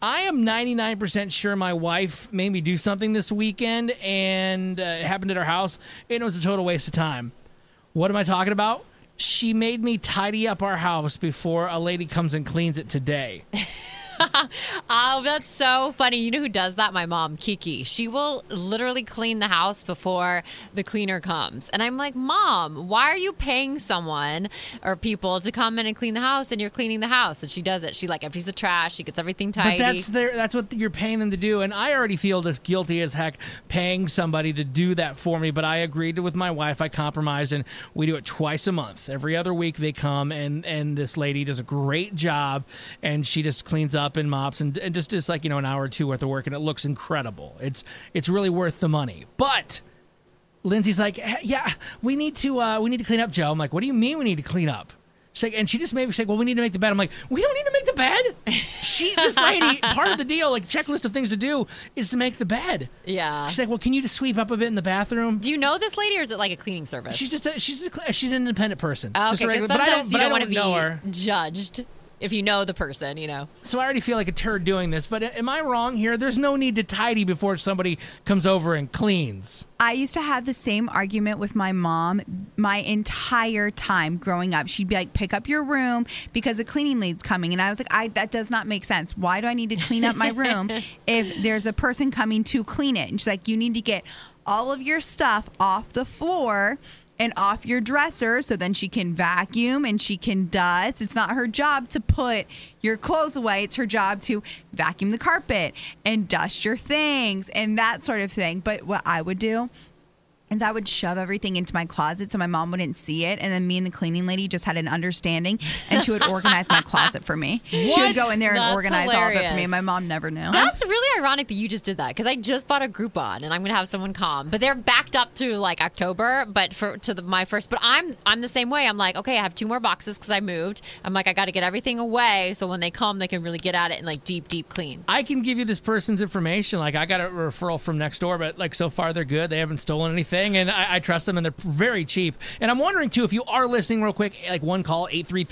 I am 99% sure my wife made me do something this weekend, and it happened at our house, and it was a total waste of time. What am I talking about? She made me tidy up our house before a lady comes and cleans it today. Oh, that's so funny. You know who does that? My mom, Kiki. She will literally clean the house before the cleaner comes. And I'm like, Mom, why are you paying someone or people to come in and clean the house and you're cleaning the house? And she does it. She like empties the trash. She gets everything tidy. But that's what you're paying them to do. And I already feel as guilty as heck paying somebody to do that for me. But I agreed with my wife. I compromised, and we do it twice a month. Every other week they come, and this lady does a great job, and she just cleans up and mops and just like, an hour or two worth of work, and it looks incredible. It's really worth the money. But Lindsay's like, yeah, we need to clean up, Joe. I'm like, what do you mean we need to clean up? She's like, and she just made me say, well, we need to make the bed. I'm like, we don't need to make the bed. This lady, part of the deal, like checklist of things to do, is to make the bed. Yeah. She's like, well, can you just sweep up a bit in the bathroom? Do you know this lady, or is it like a cleaning service? She's an independent person. Okay, because sometimes you don't want to be judged. If you know the person, So I already feel like a turd doing this, but am I wrong here? There's no need to tidy before somebody comes over and cleans. I used to have the same argument with my mom my entire time growing up. She'd be like, pick up your room because a cleaning lady's coming. And I was like, that does not make sense. Why do I need to clean up my room if there's a person coming to clean it? And she's like, you need to get all of your stuff off the floor and off your dresser, so then she can vacuum and she can dust. It's not her job to put your clothes away. It's her job to vacuum the carpet and dust your things and that sort of thing. But what I would do is I would shove everything into my closet so my mom wouldn't see it. And then me and the cleaning lady just had an understanding, and she would organize my closet for me. What? She would go in there and organize hilarious. all of it for me, and my mom never knew. That's really ironic that you just did that, because I just bought a Groupon and I'm going to have someone come. But they're backed up through like October, but my first. But I'm the same way. I'm like, okay, I have 2 more boxes because I moved. I'm like, I got to get everything away so when they come, they can really get at it and like deep clean. I can give you this person's information. Like, I got a referral from next door, but like so far they're good. They haven't stolen anything. And I trust them, and they're very cheap. And I'm wondering, too, if you are listening real quick, like one call,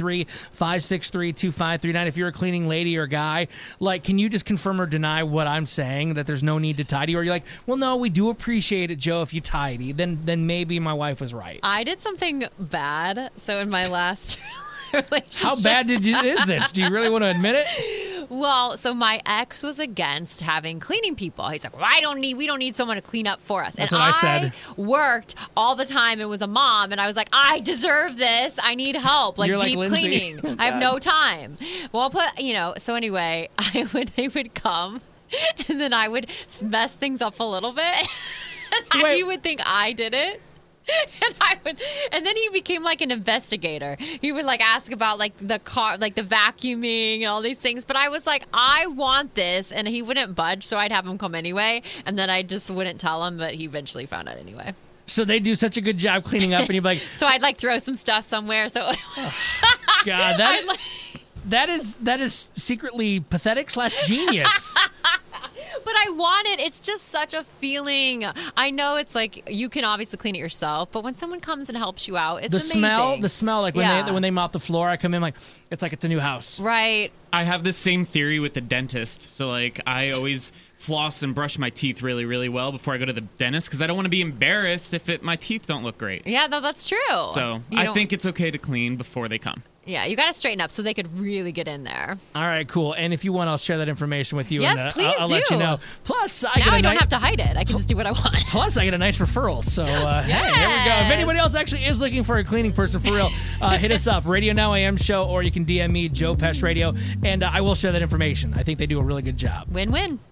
833-563-2539. If you're a cleaning lady or guy, like, can you just confirm or deny what I'm saying, that there's no need to tidy? Or you're like, well, no, we do appreciate it, Joe, if you tidy. Then maybe my wife was right. I did something bad. So in my last relationship. How bad is this? Do you really want to admit it? Well, so my ex was against having cleaning people. He's like, well, we don't need someone to clean up for us. That's and what I said. Worked all the time and was a mom, and I was like, I deserve this. I need help, like deep Lindsay. cleaning. I have no time. Well, so anyway, they would come, and then I would mess things up a little bit. And he would think I did it. And then he became like an investigator. He would like ask about like the car, like the vacuuming and all these things. But I was like, I want this, and he wouldn't budge, so I'd have him come anyway. And then I just wouldn't tell him, but he eventually found out anyway. So they do such a good job cleaning up, and you'd be like, so I'd like throw some stuff somewhere. So God, that is secretly pathetic / genius. But I want it. It's just such a feeling. I know it's like you can obviously clean it yourself, but when someone comes and helps you out, it's amazing. The smell, like when they mop the floor, I come in like it's a new house. Right. I have this same theory with the dentist. So like I always floss and brush my teeth really, really well before I go to the dentist, because I don't want to be embarrassed if my teeth don't look great. Yeah, no, that's true. So I think it's okay to clean before they come. Yeah, you got to straighten up so they could really get in there. All right, cool. And if you want, I'll share that information with you. Yes, and, please I'll do. let you know. Plus, I don't have to hide it. I can just do what I want. Plus, I get a nice referral. So, yes. Hey, here we go. If anybody else actually is looking for a cleaning person for real, hit us up, Radio Now AM show, or you can DM me, Joe Pesh Radio, and I will share that information. I think they do a really good job. Win-win.